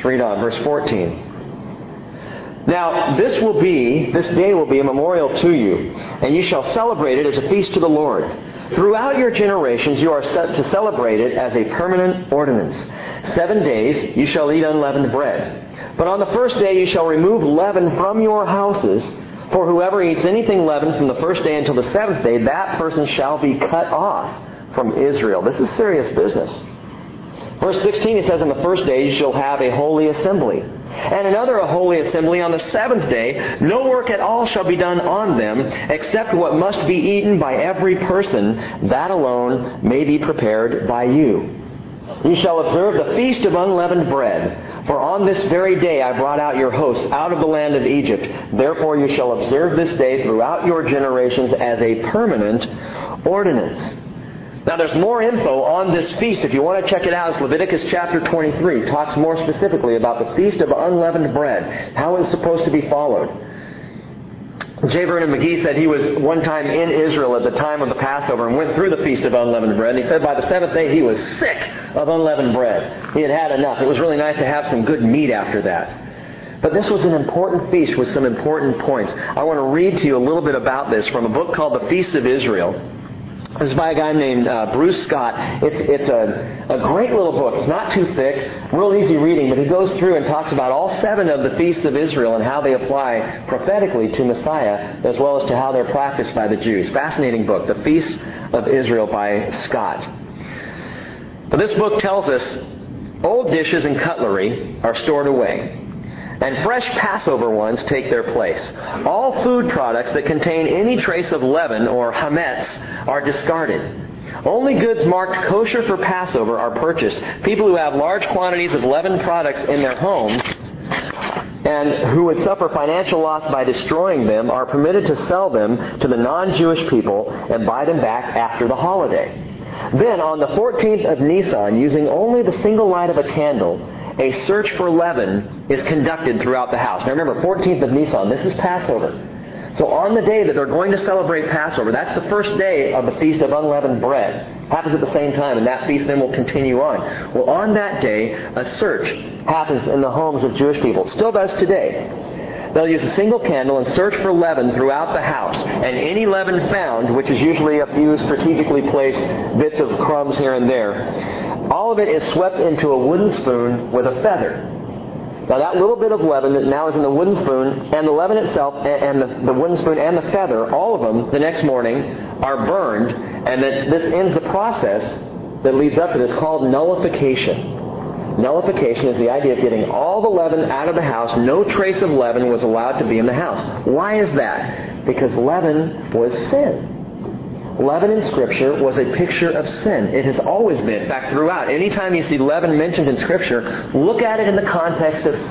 Let's read on, verse 14. Now, this day will be a memorial to you, and you shall celebrate it as a feast to the Lord. Throughout your generations you are set to celebrate it as a permanent ordinance. 7 days you shall eat unleavened bread. But on the first day you shall remove leaven from your houses, for whoever eats anything leavened from the first day until the seventh day, that person shall be cut off from Israel. This is serious business. Verse 16, it says, on the first day you shall have a holy assembly. And another a holy assembly on the seventh day. No work at all shall be done on them, except what must be eaten by every person. That alone may be prepared by you. You shall observe the feast of unleavened bread. For on this very day I brought out your hosts out of the land of Egypt. Therefore you shall observe this day throughout your generations as a permanent ordinance. Now there's more info on this feast. If you want to check it out, it's Leviticus chapter 23. It talks more specifically about the Feast of Unleavened Bread, how it's supposed to be followed. J. Vernon McGee said he was one time in Israel at the time of the Passover and went through the Feast of Unleavened Bread. And he said by the seventh day he was sick of unleavened bread. He had had enough. It was really nice to have some good meat after that. But this was an important feast with some important points. I want to read to you a little bit about this from a book called The Feast of Israel. This is by a guy named Bruce Scott. It's a great little book. It's not too thick, real easy reading, but he goes through and talks about all 7 of the feasts of Israel and how they apply prophetically to Messiah, as well as to how they're practiced by the Jews. Fascinating book, The Feast of Israel by Scott. But this book tells us old dishes and cutlery are stored away, and fresh Passover ones take their place. All food products that contain any trace of leaven or hametz are discarded. Only goods marked kosher for Passover are purchased. People who have large quantities of leavened products in their homes and who would suffer financial loss by destroying them are permitted to sell them to the non-Jewish people and buy them back after the holiday. Then on the 14th of Nisan, using only the single light of a candle, a search for leaven is conducted throughout the house. Now remember, 14th of Nisan, this is Passover. So on the day that they're going to celebrate Passover, that's the first day of the Feast of Unleavened Bread. Happens at the same time, and that feast then will continue on. Well, on that day, a search happens in the homes of Jewish people. It still does today. They'll use a single candle and search for leaven throughout the house. And any leaven found, which is usually a few strategically placed bits of crumbs here and there, all of it is swept into a wooden spoon with a feather. Now that little bit of leaven that now is in the wooden spoon, and the leaven itself, and the wooden spoon and the feather, all of them, the next morning, are burned, and that this ends the process that leads up to this called nullification. Nullification is the idea of getting all the leaven out of the house. No trace of leaven was allowed to be in the house. Why is that? Because leaven was sin. Leaven in Scripture was a picture of sin. It has always been. In fact, throughout. Anytime you see leaven mentioned in Scripture, look at it in the context of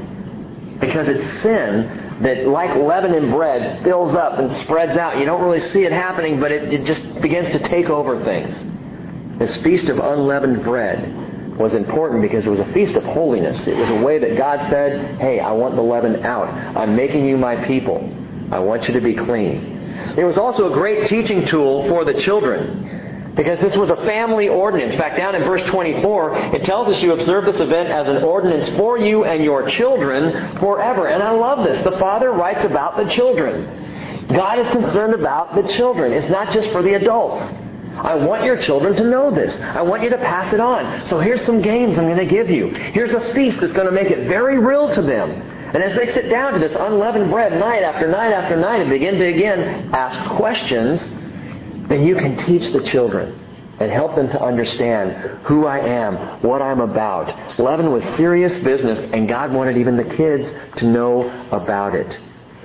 sin. Because it's sin that, like leaven in bread, fills up and spreads out. You don't really see it happening, but it just begins to take over things. This Feast of Unleavened Bread was important because it was a feast of holiness. It was a way that God said, hey, I want the leaven out. I'm making you my people. I want you to be clean. It was also a great teaching tool for the children because this was a family ordinance. In fact, down in verse 24, it tells us you observe this event as an ordinance for you and your children forever. And I love this. The Father writes about the children. God is concerned about the children. It's not just for the adults. I want your children to know this. I want you to pass it on. So here's some games I'm going to give you. Here's a feast that's going to make it very real to them. And as they sit down to this unleavened bread night after night after night and begin to again ask questions, then you can teach the children and help them to understand who I am, what I'm about. Leaven was serious business, and God wanted even the kids to know about it.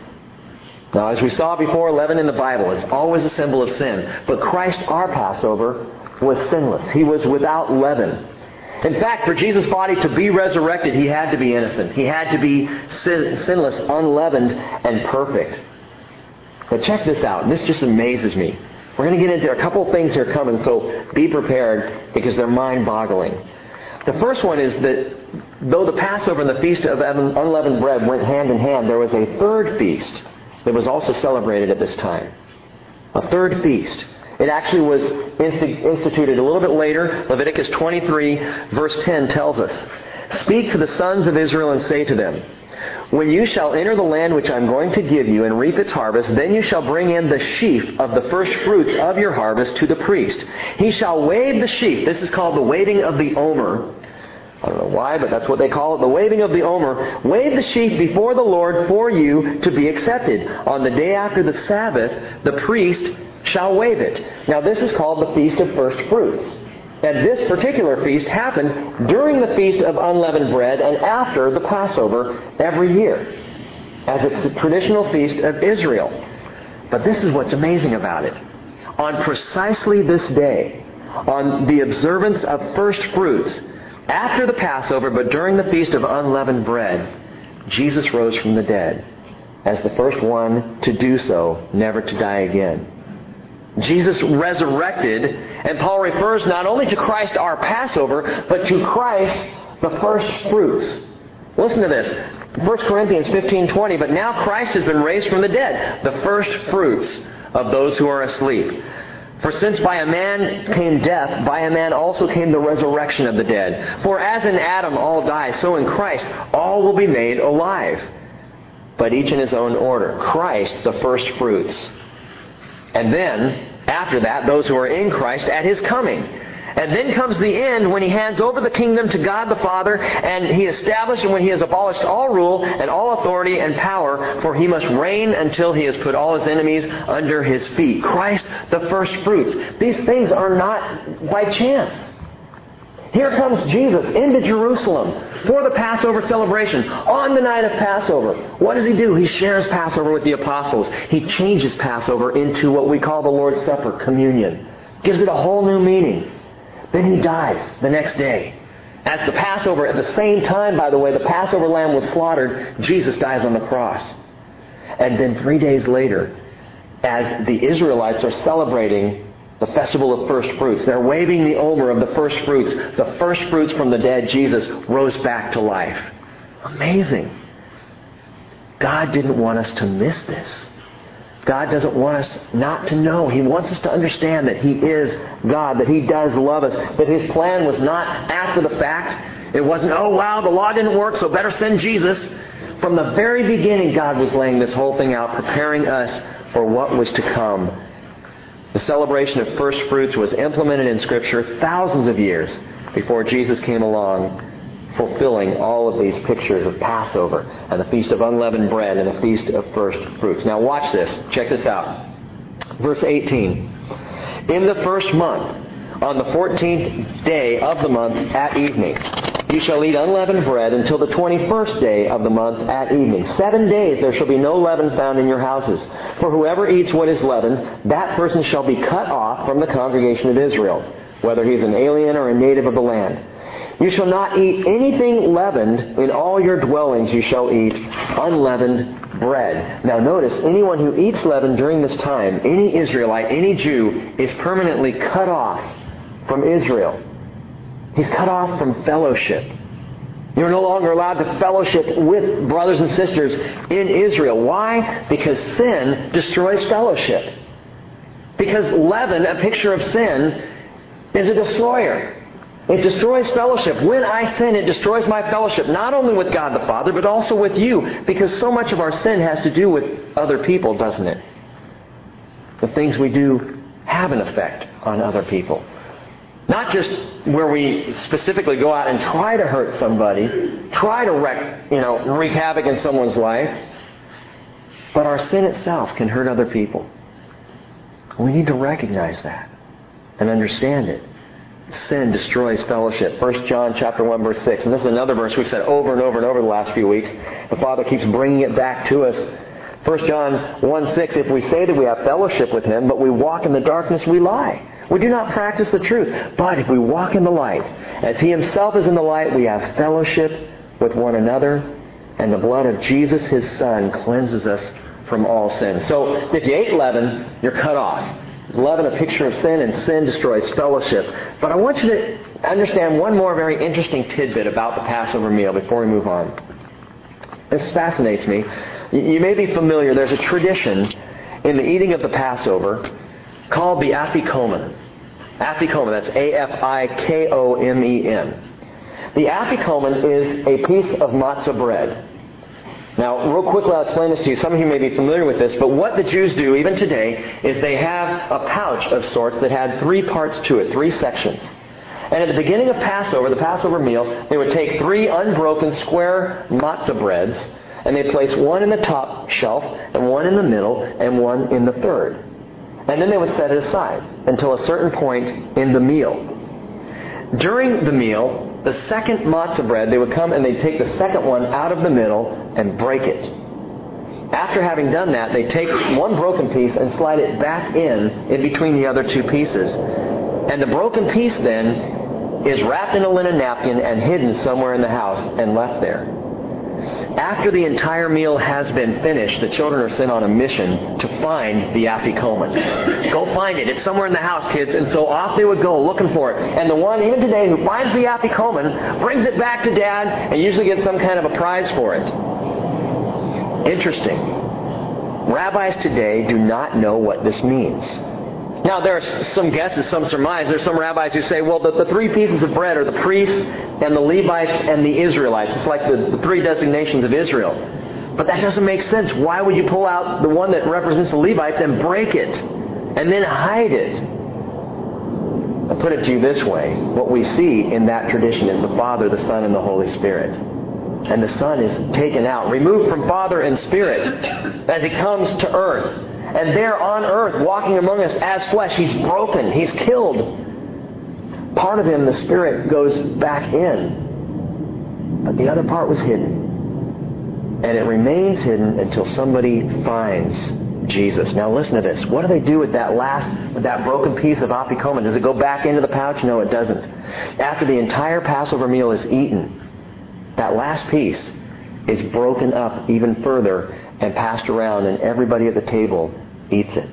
Now, as we saw before, leaven in the Bible is always a symbol of sin. But Christ, our Passover, was sinless. He was without leaven. In fact, for Jesus' body to be resurrected, He had to be innocent. He had to be sinless, unleavened, and perfect. But check this out. This just amazes me. We're going to get into a couple of things here coming, so be prepared because they're mind-boggling. The first one is that though the Passover and the Feast of Unleavened Bread went hand in hand, there was a third feast that was also celebrated at this time. A third feast. It actually was instituted a little bit later. Leviticus 23 verse 10 tells us, Speak to the sons of Israel and say to them, when you shall enter the land which I am going to give you and reap its harvest, then you shall bring in the sheaf of the first fruits of your harvest to the priest. He shall wave the sheaf. This is called the waving of the omer. I don't know why, but that's what they call it, the waving of the omer. Wave the sheaf before the Lord for you to be accepted. On the day after the Sabbath, the priest shall wave it. Now this is called the Feast of First Fruits. And this particular feast happened during the Feast of Unleavened Bread and after the Passover every year, as a traditional feast of Israel. But this is what's amazing about it. On precisely this day, on the observance of first fruits, after the Passover, but during the Feast of Unleavened Bread, Jesus rose from the dead as the first one to do so, never to die again. Jesus resurrected, and Paul refers not only to Christ our Passover, but to Christ the first fruits. Listen to this. 1 Corinthians 15:20, but now Christ has been raised from the dead, the first fruits of those who are asleep. For since by a man came death, by a man also came the resurrection of the dead. For as in Adam all die, so in Christ all will be made alive. But each in his own order. Christ the first fruits. And then, after that, those who are in Christ at His coming. And then comes the end when He hands over the kingdom to God the Father, and He established and when He has abolished all rule and all authority and power, for He must reign until He has put all His enemies under His feet. Christ, the first fruits. These things are not by chance. Here comes Jesus into Jerusalem for the Passover celebration on the night of Passover. What does He do? He shares Passover with the apostles. He changes Passover into what we call the Lord's Supper, communion. Gives it a whole new meaning. Then He dies the next day. As the Passover, at the same time, by the way, the Passover lamb was slaughtered, Jesus dies on the cross. And then 3 days later, as the Israelites are celebrating the festival of first fruits, they're waving the omer of the first fruits from the dead, Jesus rose back to life. Amazing. God didn't want us to miss this. God doesn't want us not to know. He wants us to understand that He is God, that He does love us, that His plan was not after the fact. It wasn't, oh wow, the law didn't work, so better send Jesus. From the very beginning, God was laying this whole thing out, preparing us for what was to come. The celebration of first fruits was implemented in Scripture thousands of years before Jesus came along, fulfilling all of these pictures of Passover and the Feast of Unleavened Bread and the Feast of First Fruits. Now watch this. Check this out. Verse 18. In the first month, on the 14th day of the month at evening, you shall eat unleavened bread until the 21st day of the month at evening. 7 days there shall be no leaven found in your houses. For whoever eats what is leavened, that person shall be cut off from the congregation of Israel, whether he is an alien or a native of the land. You shall not eat anything leavened. In all your dwellings you shall eat unleavened bread. Now notice, anyone who eats leaven during this time, any Israelite, any Jew, is permanently cut off from Israel. He's cut off from fellowship. You're no longer allowed to fellowship with brothers and sisters in Israel. Why? Because sin destroys fellowship. Because leaven, a picture of sin, is a destroyer. It destroys fellowship. When I sin, it destroys my fellowship, not only with God the Father, but also with you, because so much of our sin has to do with other people, doesn't it? The things we do have an effect on other people. Not just where we specifically go out and try to hurt somebody, try to wreak havoc in someone's life, but our sin itself can hurt other people. We need to recognize that and understand it. Sin destroys fellowship. 1 John chapter 1, verse 6. And this is another verse we've said over and over and over the last few weeks. The Father keeps bringing it back to us. 1 John 1, 6. If we say that we have fellowship with Him, but we walk in the darkness, we lie. We do not practice the truth. But if we walk in the light, as He Himself is in the light, we have fellowship with one another. And the blood of Jesus, His Son, cleanses us from all sin. So if you ate leaven, you're cut off. Is leaven a picture of sin, and sin destroys fellowship. But I want you to understand one more very interesting tidbit about the Passover meal before we move on. This fascinates me. You may be familiar, there's a tradition in the eating of the Passover called the Afikomen. Afikomen, that's A-F-I-K-O-M-E-N. The afikomen is a piece of matzah bread. Now, real quickly, I'll explain this to you. Some of you may be familiar with this, but what the Jews do, even today, is they have a pouch of sorts that had 3 parts to it, 3 sections. And at the beginning of Passover, the Passover meal, they would take 3 unbroken square matzah breads, and they'd place one in the top shelf, and one in the middle, and one in the third. And then they would set it aside until a certain point in the meal. During the meal, the second matzah bread, they would come and they'd take the second one out of the middle and break it. After having done that, they'd take one broken piece and slide it back in between the other 2 pieces. And the broken piece then is wrapped in a linen napkin and hidden somewhere in the house and left there. After the entire meal has been finished, the children are sent on a mission to find the afikomen. Go find it. It's somewhere in the house, kids. And so off they would go looking for it. And the one, even today, who finds the afikomen brings it back to Dad and usually gets some kind of a prize for it. Interesting. Rabbis today do not know what this means. Now, there are some guesses, some surmise. There's some rabbis who say, well, the 3 pieces of bread are the priests and the Levites and the Israelites. It's like the 3 designations of Israel. But that doesn't make sense. Why would you pull out the one that represents the Levites and break it and then hide it? I'll put it to you this way. What we see in that tradition is the Father, the Son, and the Holy Spirit. And the Son is taken out, removed from Father and Spirit as He comes to earth. And there on earth, walking among us as flesh, He's broken. He's killed. Part of Him, the Spirit, goes back in. But the other part was hidden. And it remains hidden until somebody finds Jesus. Now listen to this. What do they do with that broken piece of afikomen? Does it go back into the pouch? No, it doesn't. After the entire Passover meal is eaten, that last piece is broken up even further and passed around, and everybody at the table eats it.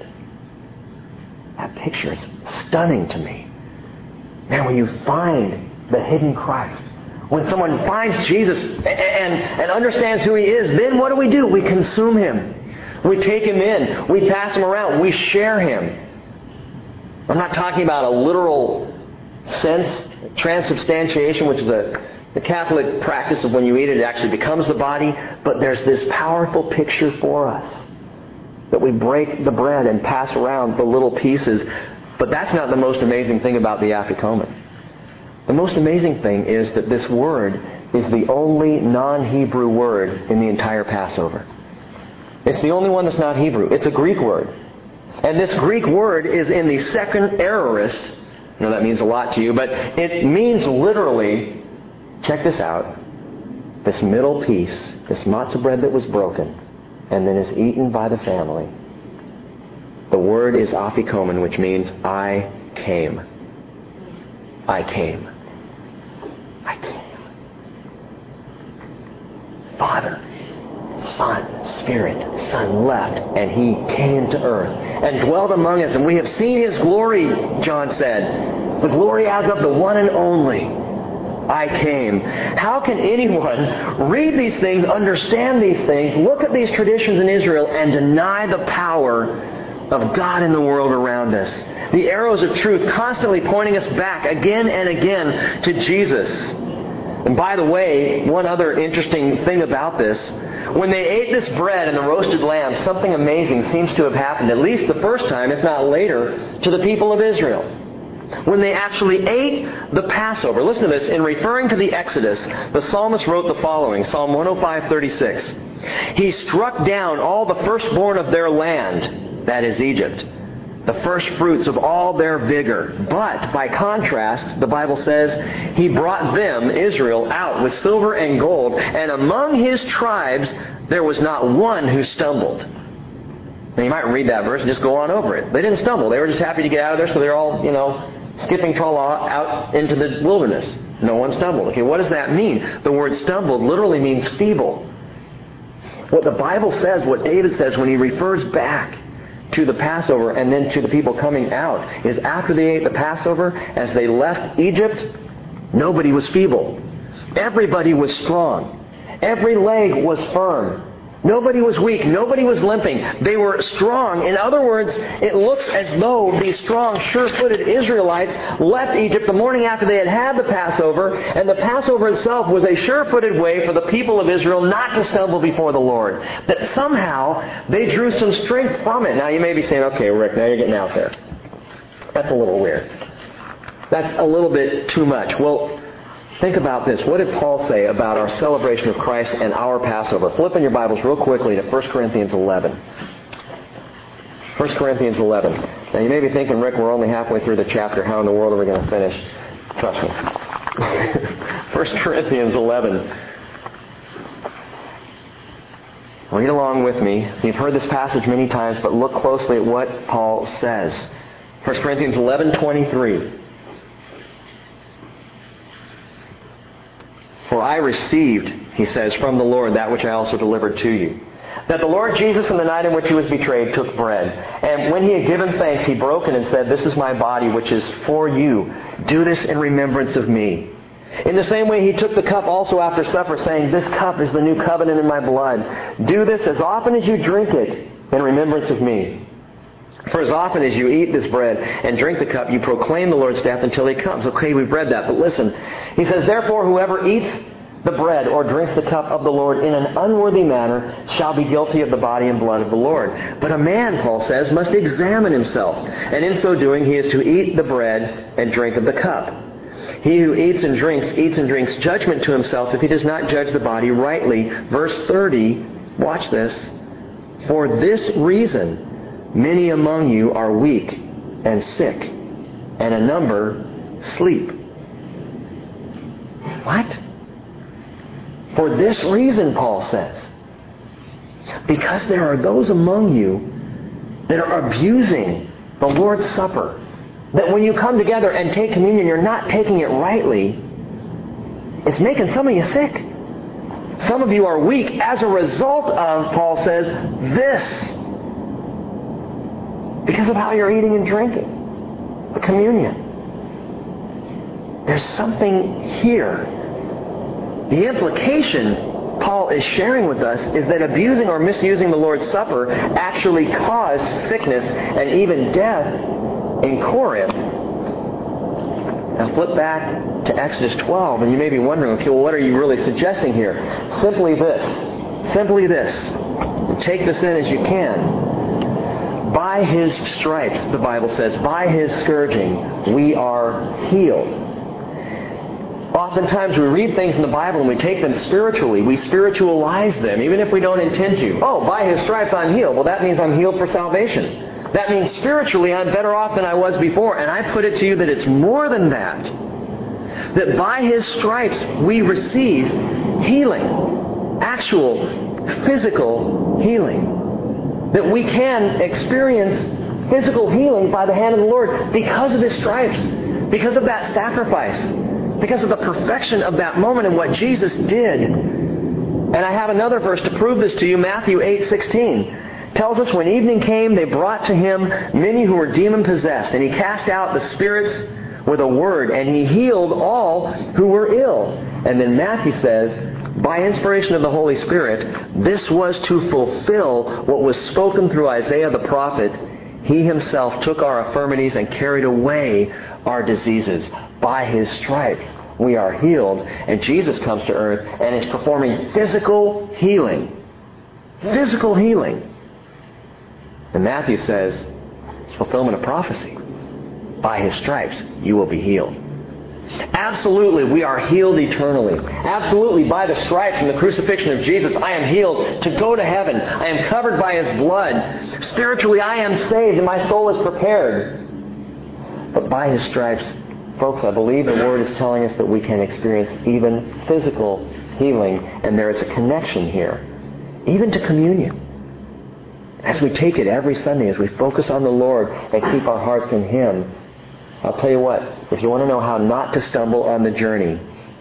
That picture is stunning to me. Man, when you find the hidden Christ, when someone finds Jesus and understands who He is, then what do? We consume Him. We take Him in. We pass Him around. We share Him. I'm not talking about a literal sense, transubstantiation, which is the Catholic practice of when you eat it, it actually becomes the body. But there's this powerful picture for us that we break the bread and pass around the little pieces. But that's not the most amazing thing about the afikomen. The most amazing thing is that this word is the only non-Hebrew word in the entire Passover. It's the only one that's not Hebrew. It's a Greek word. And this Greek word is in the second aorist. I know that means a lot to you, but it means literally, check this out, this middle piece, this matzah bread that was broken and then is eaten by the family. The word is afikomen, which means I came. I came. I came. Father, Son, Spirit, Son left, and He came to earth and dwelt among us, and we have seen His glory, John said. The glory as of the one and only. I came. How can anyone read these things, understand these things, look at these traditions in Israel, and deny the power of God in the world around us? The arrows of truth constantly pointing us back again and again to Jesus. And by the way, one other interesting thing about this, when they ate this bread and the roasted lamb, something amazing seems to have happened, at least the first time, if not later, to the people of Israel. When they actually ate the Passover, listen to this, in referring to the Exodus, the psalmist wrote the following, Psalm 105:36. He struck down all the firstborn of their land, that is Egypt, the first fruits of all their vigor. But, by contrast, the Bible says, He brought them, Israel, out with silver and gold, and among His tribes there was not one who stumbled. Now you might read that verse and just go on over it. They didn't stumble. They were just happy to get out of there, so they're all, skipping trala out into the wilderness. No one stumbled. Okay, what does that mean? The word stumbled literally means feeble. What the Bible says, what David says when he refers back to the Passover and then to the people coming out, is after they ate the Passover, as they left Egypt, nobody was feeble. Everybody was strong. Every leg was firm. Nobody was weak. Nobody was limping. They were strong. In other words, it looks as though these strong, sure-footed Israelites left Egypt the morning after they had had the Passover, and the Passover itself was a sure-footed way for the people of Israel not to stumble before the Lord. That somehow they drew some strength from it. Now you may be saying, okay, Rick, now you're getting out there. That's a little weird. That's a little bit too much. Well, think about this. What did Paul say about our celebration of Christ and our Passover? Flip in your Bibles real quickly to 1 Corinthians 11. 1 Corinthians 11. Now you may be thinking, Rick, we're only halfway through the chapter. How in the world are we going to finish? Trust me. 1 Corinthians 11. Read along with me. You've heard this passage many times, but look closely at what Paul says. 1 Corinthians 11:23. For I received, he says, from the Lord that which I also delivered to you. That the Lord Jesus, in the night in which he was betrayed, took bread. And when he had given thanks, he broke it and said, This is my body, which is for you. Do this in remembrance of me. In the same way, he took the cup also after supper, saying, This cup is the new covenant in my blood. Do this as often as you drink it in remembrance of me. For as often as you eat this bread and drink the cup, you proclaim the Lord's death until he comes. Okay, we've read that, but listen. He says, Therefore, whoever eats the bread or drinks the cup of the Lord in an unworthy manner shall be guilty of the body and blood of the Lord. But a man, Paul says, must examine himself. And in so doing, he is to eat the bread and drink of the cup. He who eats and drinks judgment to himself if he does not judge the body rightly. Verse 30, watch this. For this reason, many among you are weak and sick, and a number sleep. What? For this reason, Paul says. Because there are those among you that are abusing the Lord's Supper. That when you come together and take communion, you're not taking it rightly. It's making some of you sick. Some of you are weak as a result of, Paul says, this. Because of how you're eating and drinking. The communion. There's something here. The implication Paul is sharing with us is that abusing or misusing the Lord's Supper actually caused sickness and even death in Corinth. Now flip back to Exodus 12 and you may be wondering, okay, well, what are you really suggesting here? Simply this. Simply this. Take this in as you can. By His stripes, the Bible says, by His scourging, we are healed. Oftentimes we read things in the Bible and we take them spiritually. We spiritualize them, even if we don't intend to. Oh, by His stripes I'm healed. Well, that means I'm healed for salvation. That means spiritually I'm better off than I was before. And I put it to you that it's more than that. That by His stripes we receive healing. Actual physical healing. That we can experience physical healing by the hand of the Lord because of His stripes. Because of that sacrifice. Because of the perfection of that moment and what Jesus did. And I have another verse to prove this to you. Matthew 8:16 tells us when evening came, they brought to Him many who were demon-possessed. And He cast out the spirits with a word. And He healed all who were ill. And then Matthew says, by inspiration of the Holy Spirit, this was to fulfill what was spoken through Isaiah the prophet. He Himself took our infirmities and carried away our diseases. By His stripes we are healed. And Jesus comes to earth and is performing physical healing. Physical healing. And Matthew says, it's fulfillment of prophecy. By His stripes you will be healed. Absolutely, we are healed eternally. Absolutely, by the stripes and the crucifixion of Jesus, I am healed to go to heaven. I am covered by His blood. Spiritually, I am saved and my soul is prepared. But by His stripes, folks, I believe the Word is telling us that we can experience even physical healing. And there is a connection here, even to communion. As we take it every Sunday, as we focus on the Lord and keep our hearts in Him, I'll tell you what, if you want to know how not to stumble on the journey,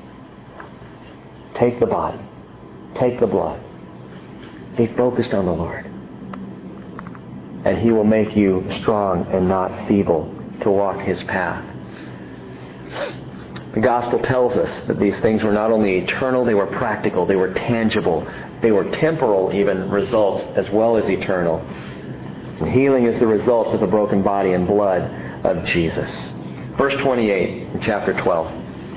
take the body, take the blood, be focused on the Lord. And He will make you strong and not feeble to walk His path. The gospel tells us that these things were not only eternal, they were practical, they were tangible, they were temporal even results as well as eternal. And healing is the result of the broken body and blood of Jesus. Verse 28 in chapter 12.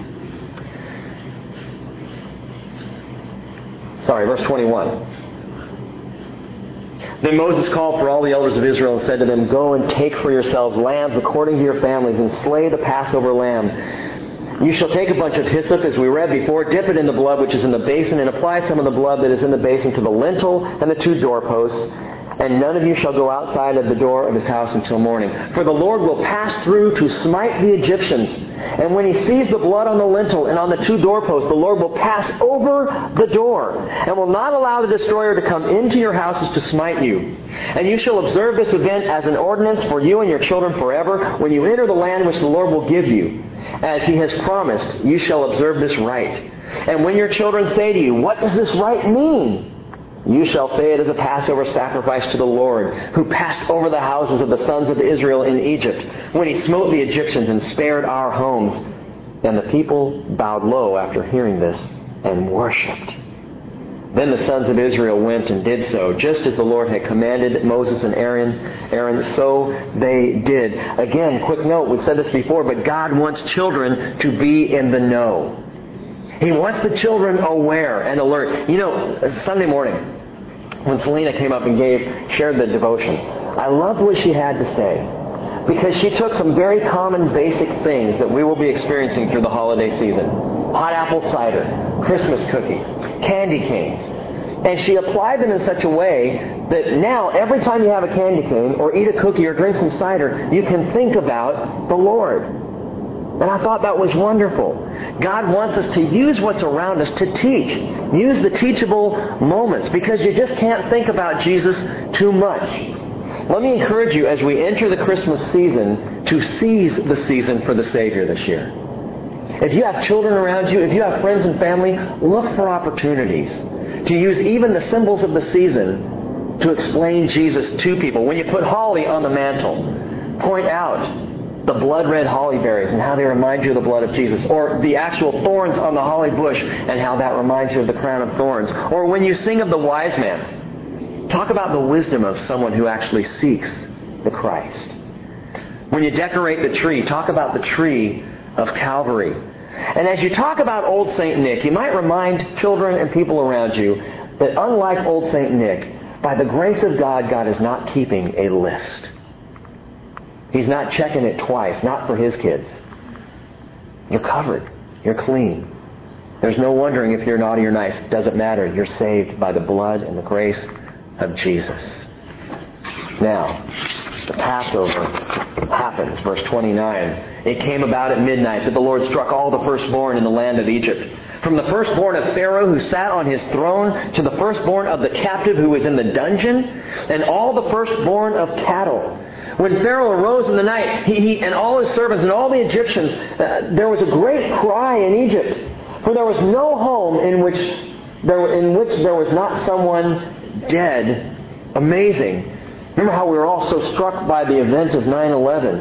Verse 21. Then Moses called for all the elders of Israel and said to them, "Go and take for yourselves lambs according to your families and slay the Passover lamb. You shall take a bunch of hyssop, as we read before, dip it in the blood which is in the basin, and apply some of the blood that is in the basin to the lintel and the 2 doorposts. And none of you shall go outside of the door of his house until morning. For the Lord will pass through to smite the Egyptians. And when he sees the blood on the lintel and on the 2 doorposts, the Lord will pass over the door and will not allow the destroyer to come into your houses to smite you. And you shall observe this event as an ordinance for you and your children forever. When you enter the land which the Lord will give you, as he has promised, you shall observe this rite. And when your children say to you, 'What does this rite mean?' you shall say it is a Passover sacrifice to the Lord, who passed over the houses of the sons of Israel in Egypt, when he smote the Egyptians and spared our homes." And the people bowed low after hearing this and worshipped. Then the sons of Israel went and did so, just as the Lord had commanded Moses and Aaron, so they did. Again, quick note, we said this before, but God wants children to be in the know. He wants the children aware and alert. Sunday morning, when Selena came up and shared the devotion, I loved what she had to say, because she took some very common basic things that we will be experiencing through the holiday season. Hot apple cider, Christmas cookies, candy canes. And she applied them in such a way that now every time you have a candy cane or eat a cookie or drink some cider, you can think about the Lord. And I thought that was wonderful. God wants us to use what's around us to teach. Use the teachable moments, because you just can't think about Jesus too much. Let me encourage you as we enter the Christmas season to seize the season for the Savior this year. If you have children around you, if you have friends and family, look for opportunities to use even the symbols of the season to explain Jesus to people. When you put holly on the mantle, point out the blood-red holly berries and how they remind you of the blood of Jesus. Or the actual thorns on the holly bush and how that reminds you of the crown of thorns. Or when you sing of the wise man, talk about the wisdom of someone who actually seeks the Christ. When you decorate the tree, talk about the tree of Calvary. And as you talk about Old St. Nick, you might remind children and people around you that unlike Old St. Nick, by the grace of God, God is not keeping a list. He's not checking it twice, not for his kids. You're covered. You're clean. There's no wondering if you're naughty or nice. It doesn't matter. You're saved by the blood and the grace of Jesus. Now, the Passover happens. Verse 29. It came about at midnight that the Lord struck all the firstborn in the land of Egypt, from the firstborn of Pharaoh who sat on his throne to the firstborn of the captive who was in the dungeon, and all the firstborn of cattle. When Pharaoh arose in the night, he and all his servants and all the Egyptians, there was a great cry in Egypt, for there was no home in which there was not someone dead. Amazing. Remember how we were all so struck by the event of 9/11?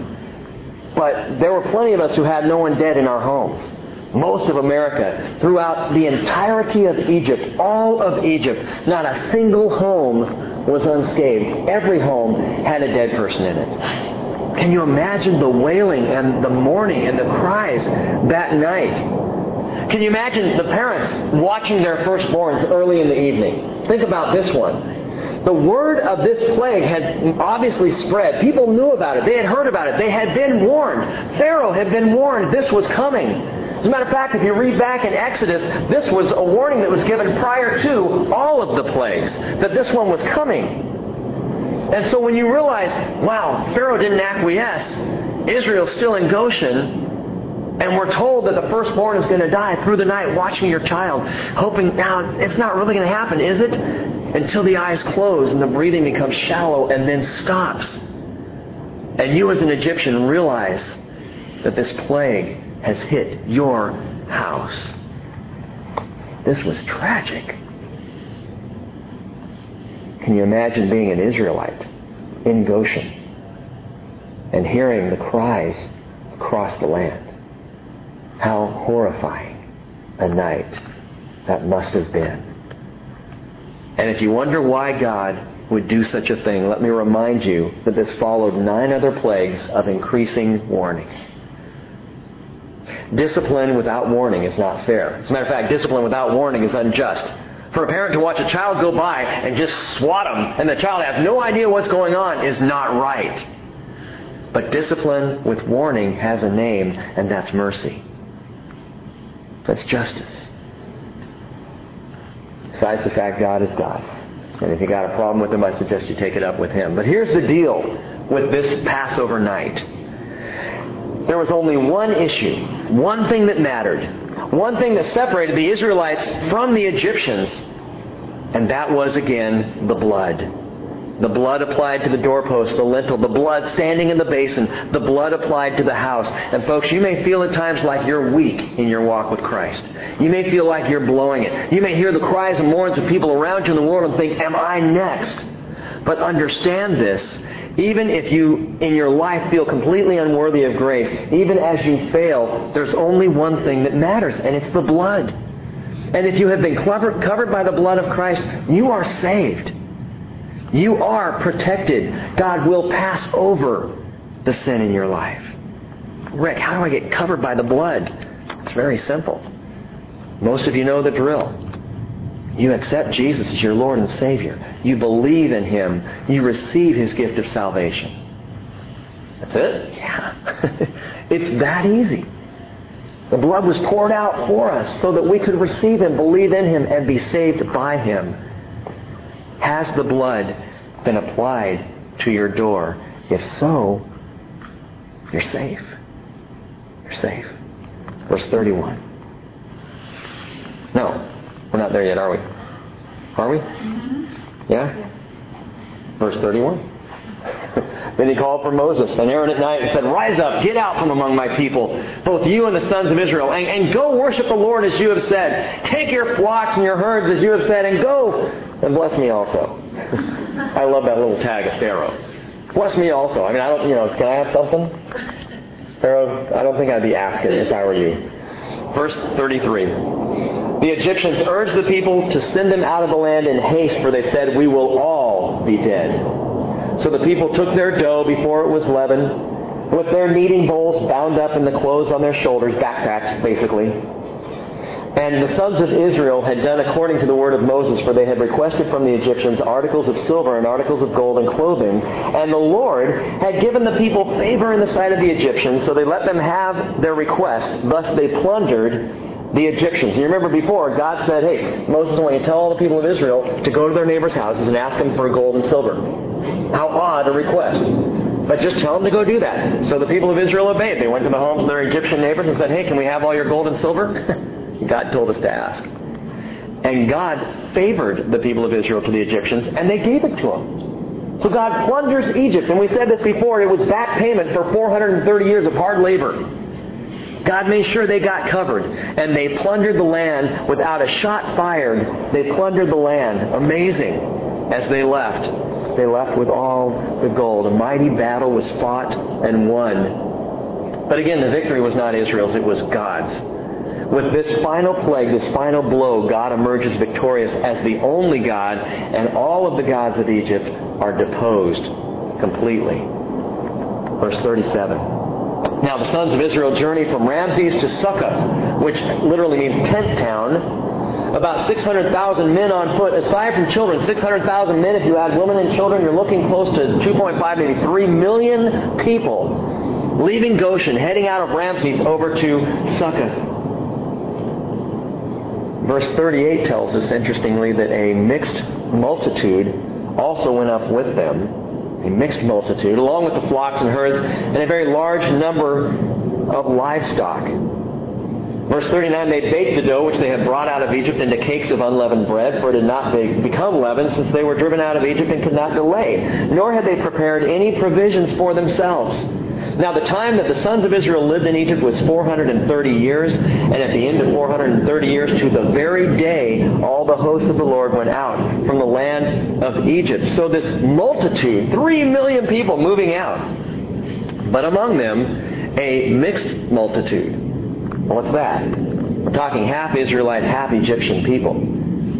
But there were plenty of us who had no one dead in our homes. Most of America, throughout the entirety of Egypt, all of Egypt, not a single home was unscathed. Every home had a dead person in it. Can you imagine the wailing and the mourning and the cries that night? Can you imagine the parents watching their firstborns early in the evening? Think about this one. The word of this plague had obviously spread. People knew about it. They had heard about it. They had been warned. Pharaoh had been warned this was coming. As a matter of fact, if you read back in Exodus, this was a warning that was given prior to all of the plagues, that this one was coming. And so when you realize, wow, Pharaoh didn't acquiesce, Israel's still in Goshen, and we're told that the firstborn is going to die through the night watching your child, hoping, now, it's not really going to happen, is it? Until the eyes close and the breathing becomes shallow and then stops. And you as an Egyptian realize that this plague has hit your house. This was tragic. Can you imagine being an Israelite in Goshen and hearing the cries across the land? How horrifying a night that must have been. And if you wonder why God would do such a thing, let me remind you that this followed 9 other plagues of increasing warning. Discipline without warning is not fair. As a matter of fact, discipline without warning is unjust. For a parent to watch a child go by and just swat them, and the child has no idea what's going on, is not right. But discipline with warning has a name, and that's mercy. That's justice. Besides the fact God is God. And if you got a problem with Him, I suggest you take it up with Him. But here's the deal with this Passover night. There was only one issue, one thing that mattered, one thing that separated the Israelites from the Egyptians, and that was, again, the blood. The blood applied to the doorpost, the lintel, the blood standing in the basin, the blood applied to the house. And folks, you may feel at times like you're weak in your walk with Christ. You may feel like you're blowing it. You may hear the cries and mourns of people around you in the world and think, am I next? But understand this. Even if you, in your life, feel completely unworthy of grace, even as you fail, there's only one thing that matters, and it's the blood. And if you have been covered by the blood of Christ, you are saved. You are protected. God will pass over the sin in your life. Rick, how do I get covered by the blood? It's very simple. Most of you know the drill. You accept Jesus as your Lord and Savior. You believe in Him. You receive His gift of salvation. That's it? Yeah. It's that easy. The blood was poured out for us so that we could receive Him, believe in Him, and be saved by Him. Has the blood been applied to your door? If so, you're safe. You're safe. Verse 31. No, we're not there yet, are we? Are we? Yeah? Yes. Verse 31. Then he called for Moses and Aaron at night and said, rise up, get out from among my people, both you and the sons of Israel, and go worship the Lord as you have said. Take your flocks and your herds as you have said, and go and bless me also. I love that little tag of Pharaoh. Bless me also. I mean, I don't, can I have something? Pharaoh, I don't think I'd be asking if I were you. Verse 33. The Egyptians urged the people to send them out of the land in haste, for they said, we will all be dead. So the people took their dough before it was leavened, with their kneading bowls bound up in the clothes on their shoulders, backpacks basically. And the sons of Israel had done according to the word of Moses, for they had requested from the Egyptians articles of silver and articles of gold and clothing. And the Lord had given the people favor in the sight of the Egyptians, so they let them have their request. Thus they plundered the Egyptians. You remember before, God said, hey, Moses, I want you to tell all the people of Israel to go to their neighbors' houses and ask them for gold and silver. How odd a request. But just tell them to go do that. So the people of Israel obeyed. They went to the homes of their Egyptian neighbors and said, hey, can we have all your gold and silver? God told us to ask. And God favored the people of Israel to the Egyptians, and they gave it to them. So God plunders Egypt. And we said this before, it was back payment for 430 years of hard labor. God made sure they got covered. And they plundered the land without a shot fired. They plundered the land. Amazing. As they left. They left with all the gold. A mighty battle was fought and won. But again, the victory was not Israel's, it was God's. With this final plague, this final blow, God emerges victorious as the only God, and all of the gods of Egypt are deposed completely. Verse 37. Now the sons of Israel journeyed from Ramses to Succoth, which literally means tent town, about 600,000 men on foot. Aside from children, 600,000 men. If you add women and children, you're looking close to 2.5, maybe 3 million people leaving Goshen, heading out of Ramses over to Succoth. Verse 38 tells us, interestingly, that a mixed multitude also went up with them. A mixed multitude, along with the flocks and herds, and a very large number of livestock. Verse 39, they baked the dough which they had brought out of Egypt into cakes of unleavened bread, for it had not become leavened, since they were driven out of Egypt and could not delay. Nor had they prepared any provisions for themselves. Now the time that the sons of Israel lived in Egypt was 430 years, and at the end of 430 years, to the very day, all the hosts of the Lord went out from the land of Egypt. So this multitude, 3 million people moving out, but among them a mixed multitude. What's that? We're talking half Israelite, half Egyptian people.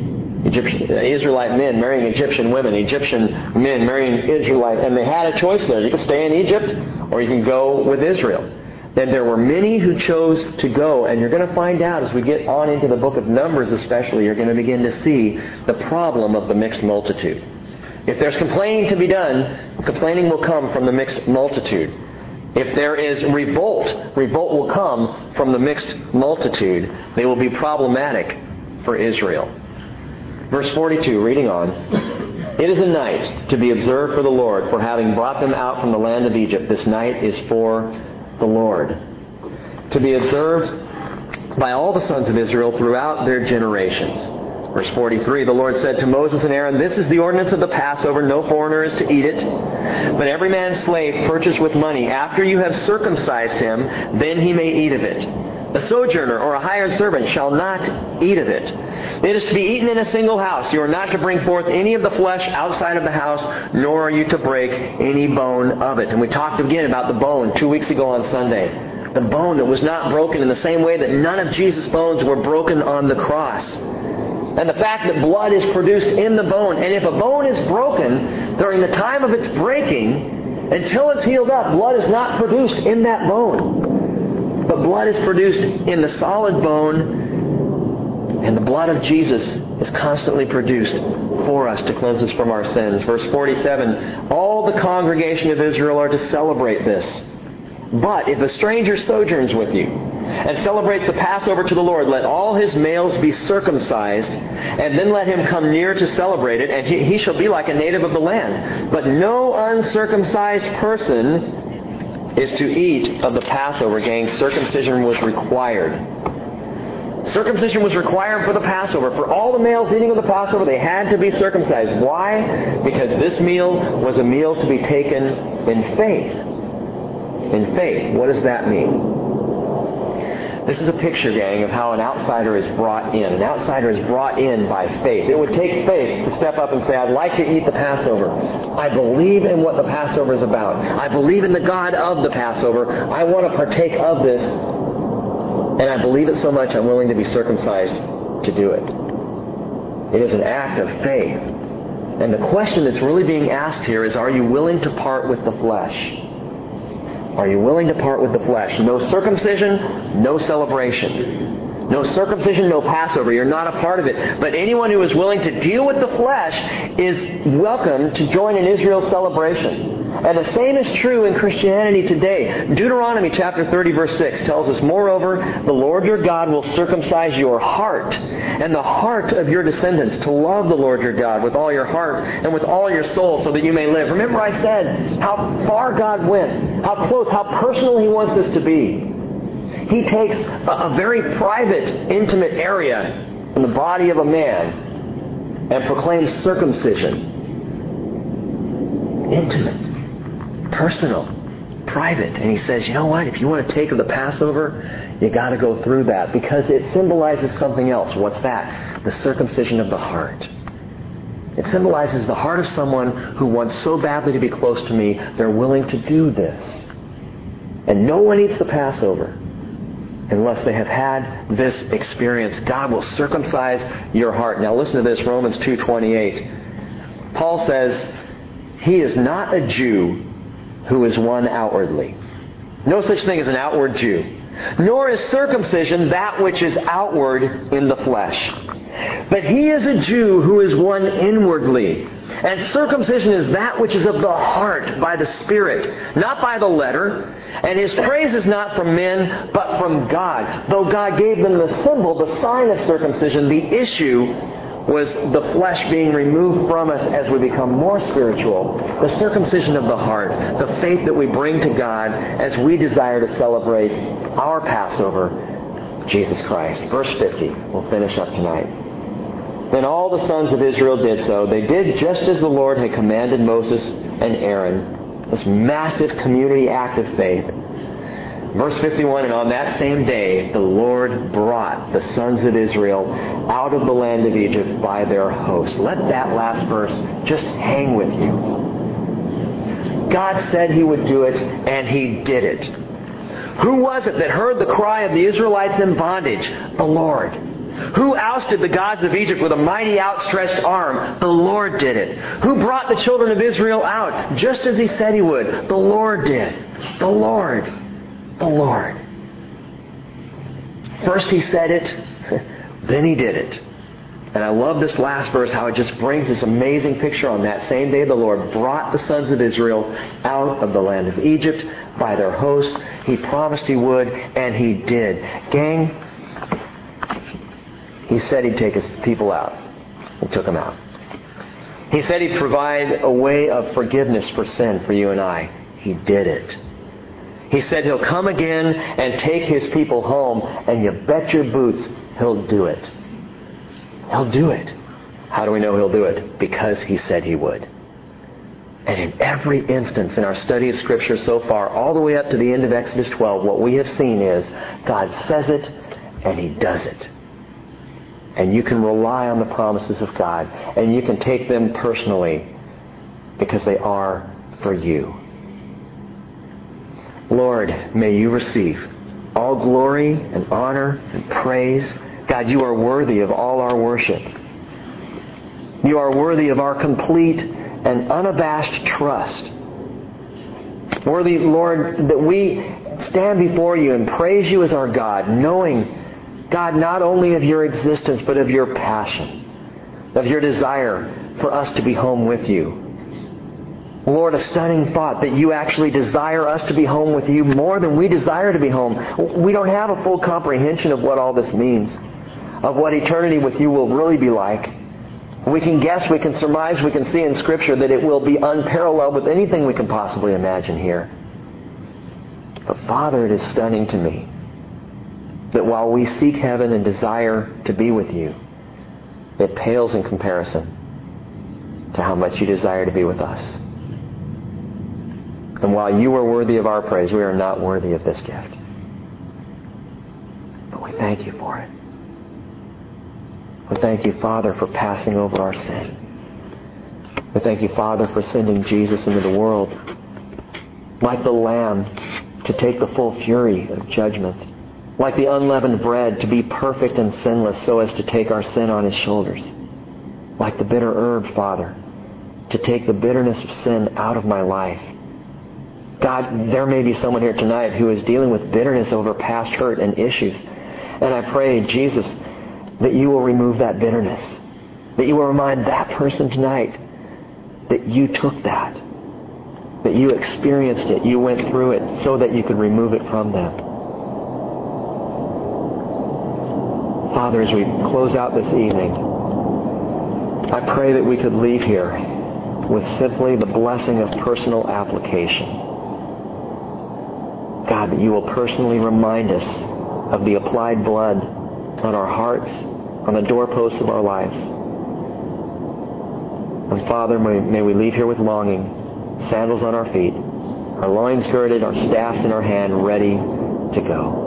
Israelite men marrying Egyptian women, Egyptian men marrying Israelite, and they had a choice there. You could stay in Egypt, or you can go with Israel. And there were many who chose to go, and you're going to find out as we get on into the book of Numbers especially, you're going to begin to see the problem of the mixed multitude. If there's complaining to be done, complaining will come from the mixed multitude. If there is revolt, revolt will come from the mixed multitude. They will be problematic for Israel. Verse 42, reading on. It is a night to be observed for the Lord, for having brought them out from the land of Egypt. This night is for the Lord. To be observed by all the sons of Israel throughout their generations. Verse 43, the Lord said to Moses and Aaron, This is the ordinance of the Passover. No foreigner is to eat it. But every man's slave purchased with money, after you have circumcised him, then he may eat of it. A sojourner or a hired servant shall not eat of it. It is to be eaten in a single house. You are not to bring forth any of the flesh outside of the house, nor are you to break any bone of it. And we talked again about the bone 2 weeks ago on Sunday. The bone that was not broken in the same way that none of Jesus' bones were broken on the cross. And the fact that blood is produced in the bone. And if a bone is broken during the time of its breaking, until it's healed up, blood is not produced in that bone. But blood is produced in the solid bone, and the blood of Jesus is constantly produced for us to cleanse us from our sins. Verse 47, all the congregation of Israel are to celebrate this. But if a stranger sojourns with you and celebrates the Passover to the Lord, let all his males be circumcised, and then let him come near to celebrate it, and he shall be like a native of the land. But no uncircumcised person is to eat of the Passover. Gang, circumcision was required. Circumcision was required for the Passover. For all the males eating of the Passover, they had to be circumcised. Why? Because this meal was a meal to be taken in faith. In faith. What does that mean? This is a picture, gang, of how an outsider is brought in. An outsider is brought in by faith. It would take faith to step up and say, I'd like to eat the Passover. I believe in what the Passover is about. I believe in the God of the Passover. I want to partake of this. And I believe it so much I'm willing to be circumcised to do it. It is an act of faith. And the question that's really being asked here is, are you willing to part with the flesh? Are you willing to part with the flesh? No circumcision, no celebration. No circumcision, no Passover. You're not a part of it. But anyone who is willing to deal with the flesh is welcome to join in Israel's celebration. And the same is true in Christianity today. Deuteronomy chapter 30 verse 6 tells us, Moreover, the Lord your God will circumcise your heart and the heart of your descendants to love the Lord your God with all your heart and with all your soul so that you may live. Remember I said how far God went, how close, how personal He wants this to be. He takes a very private, intimate area in the body of a man and proclaims circumcision. Intimate, personal, private. And He says, you know what? If you want to take of the Passover, you got to go through that because it symbolizes something else. What's that? The circumcision of the heart. It symbolizes the heart of someone who wants so badly to be close to me, they're willing to do this. And no one eats the Passover unless they have had this experience. God will circumcise your heart. Now listen to this, Romans 2:28. Paul says, He is not a Jew who is one outwardly. No such thing as an outward Jew. Nor is circumcision that which is outward in the flesh. But he is a Jew who is one inwardly. And circumcision is that which is of the heart by the Spirit, not by the letter. And his praise is not from men, but from God. Though God gave them the symbol, the sign of circumcision, the issue was the flesh being removed from us as we become more spiritual. The circumcision of the heart, the faith that we bring to God as we desire to celebrate our Passover, Jesus Christ. Verse 50, we'll finish up tonight. Then all the sons of Israel did so. They did just as the Lord had commanded Moses and Aaron. This massive community act of faith. Verse 51, and on that same day, the Lord brought the sons of Israel out of the land of Egypt by their hosts. Let that last verse just hang with you. God said He would do it, and He did it. Who was it that heard the cry of the Israelites in bondage? The Lord. Who ousted the gods of Egypt with a mighty outstretched arm? The Lord did it. Who brought the children of Israel out just as He said He would? The Lord did. The Lord. The Lord. First He said it, then He did it. And I love this last verse, how it just brings this amazing picture. On that same day the Lord brought the sons of Israel out of the land of Egypt by their host. He promised He would, and He did. Gang, He said He'd take His people out. He took them out. He said He'd provide a way of forgiveness for sin for you and I. He did it. He said He'll come again and take His people home, and you bet your boots He'll do it. He'll do it. How do we know He'll do it? Because He said He would. And in every instance in our study of Scripture so far, all the way up to the end of Exodus 12, what we have seen is God says it and He does it. And you can rely on the promises of God, and you can take them personally because they are for you. Lord, may You receive all glory and honor and praise. God, You are worthy of all our worship. You are worthy of our complete and unabashed trust. Worthy, Lord, that we stand before You and praise You as our God, knowing, God, not only of Your existence, but of Your passion, of Your desire for us to be home with You. Lord, a stunning thought that You actually desire us to be home with You more than we desire to be home. We don't have a full comprehension of what all this means, of what eternity with You will really be like. We can guess, we can surmise, we can see in Scripture that it will be unparalleled with anything we can possibly imagine here. But Father, it is stunning to me that while we seek heaven and desire to be with You, it pales in comparison to how much You desire to be with us. And while You are worthy of our praise, we are not worthy of this gift. But we thank You for it. We thank You, Father, for passing over our sin. We thank You, Father, for sending Jesus into the world like the Lamb to take the full fury of judgment, like the unleavened bread to be perfect and sinless so as to take our sin on His shoulders, like the bitter herb, Father, to take the bitterness of sin out of my life. God, there may be someone here tonight who is dealing with bitterness over past hurt and issues. And I pray, Jesus, that You will remove that bitterness. That You will remind that person tonight that You took that. That You experienced it. You went through it so that You could remove it from them. Father, as we close out this evening, I pray that we could leave here with simply the blessing of personal application. God, that You will personally remind us of the applied blood on our hearts, on the doorposts of our lives. And Father, may we leave here with longing, sandals on our feet, our loins girded, our staffs in our hand, ready to go.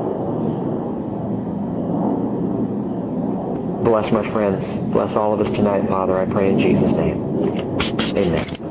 Bless my friends. Bless all of us tonight, Father. I pray in Jesus' name. Amen.